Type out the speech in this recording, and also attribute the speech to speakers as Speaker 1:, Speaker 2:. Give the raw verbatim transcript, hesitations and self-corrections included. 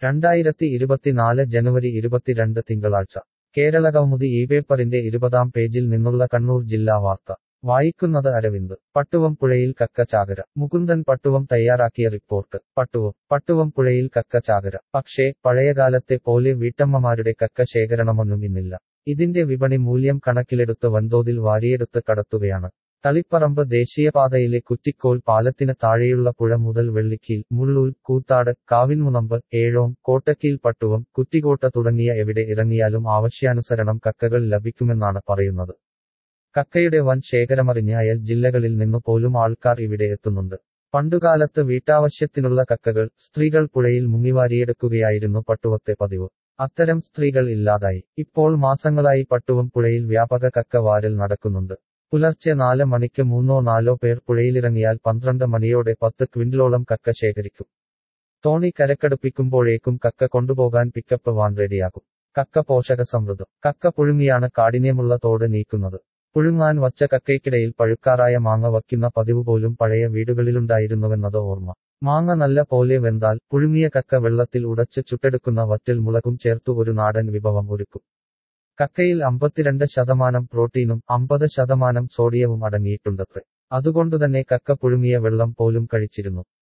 Speaker 1: രണ്ടായിരത്തി ഇരുപത്തിനാല് ജനുവരി ഇരുപത്തിരണ്ട് തിങ്കളാഴ്ച കേരളകൗമുദി ഈ പേപ്പറിന്റെ ഇരുപതാം പേജിൽ നിന്നുള്ള കണ്ണൂർ ജില്ലാ വാർത്ത വായിക്കുന്നത് അരവിന്ദ്. പട്ടുവം പുഴയിൽ കക്ക ചാകര. മുകുന്ദൻ പട്ടുവം തയ്യാറാക്കിയ റിപ്പോർട്ട്. പട്ടുവം പട്ടുവം പുഴയിൽ കക്ക ചാകര. പക്ഷേ പഴയകാലത്തെ പോലെ വീട്ടമ്മമാരുടെ കക്ക ശേഖരണമൊന്നും ഇന്നില്ല. ഇതിന്റെ വിപണി മൂല്യം കണക്കിലെടുത്ത് വൻതോതിൽ വാരിയെടുത്ത് കടത്തുകയാണ്. തളിപ്പറമ്പ് ദേശീയപാതയിലെ കുറ്റിക്കോൽ പാലത്തിന് താഴെയുള്ള പുഴ മുതൽ വെള്ളിക്കീൽ, മുള്ളൂൽ, കൂത്താട്, കാവിൻമുനമ്പ്, ഏഴോം, കോട്ടക്കീൽ, പട്ടുവം, കുറ്റിക്കോട്ട തുടങ്ങിയ എവിടെ ഇറങ്ങിയാലും ആവശ്യാനുസരണം കക്കകൾ ലഭിക്കുമെന്നാണ് പറയുന്നത്. കക്കയുടെ വൻ ശേഖരമറിഞ്ഞ് അയൽ ജില്ലകളിൽ നിന്നു പോലും ആൾക്കാർ ഇവിടെ എത്തുന്നുണ്ട്. പണ്ടുകാലത്ത് വീട്ടാവശ്യത്തിനുള്ള കക്കകൾ സ്ത്രീകൾ പുഴയിൽ മുങ്ങിവാരിയെടുക്കുകയായിരുന്നു പട്ടുവത്തെ പതിവ്. അത്തരം സ്ത്രീകൾ ഇല്ലാതായി. ഇപ്പോൾ മാസങ്ങളായി പട്ടുവം പുഴയിൽ വ്യാപക കക്ക വാരൽ നടക്കുന്നുണ്ട്. പുലർച്ചെ നാല് മണിക്ക് മൂന്നോ നാലോ പേർ പുഴയിലിറങ്ങിയാൽ പന്ത്രണ്ട് മണിയോടെ പത്ത് ക്വിന്റലോളം കക്ക ശേഖരിക്കും. തോണി കരക്കടുപ്പിക്കുമ്പോഴേക്കും കക്ക കൊണ്ടുപോകാൻ പിക്കപ്പ് വാൻ റെഡിയാകും. കക്ക പോഷകസമൃദ്ധം. കക്ക പുഴുങ്ങിയാണ് കാഠിന്യമുള്ള തോട് നീക്കുന്നത്. പുഴുങ്ങാൻ വച്ച കക്കയ്ക്കിടയിൽ പഴുക്കാറായ മാങ്ങ വയ്ക്കുന്ന പതിവ് പോലും പഴയ വീടുകളിലുണ്ടായിരുന്നുവെന്നത് ഓർമ്മ. മാങ്ങ നല്ല പോലെ വെന്താൽ പുഴുങ്ങിയ കക്ക വെള്ളത്തിൽ ഉടച്ച് ചുട്ടെടുക്കുന്ന വറ്റൽ മുളകും ചേർത്തു ഒരു നാടൻ വിഭവം ഒരുക്കും. കക്കയിൽ അമ്പത്തിരണ്ട് ശതമാനം പ്രോട്ടീനും അമ്പത് ശതമാനം സോഡിയവും അടങ്ങിയിട്ടുണ്ടത്രേ. അതുകൊണ്ടുതന്നെ കക്ക പുഴുങ്ങിയ വെള്ളം പോലും കഴിച്ചിരുന്നു.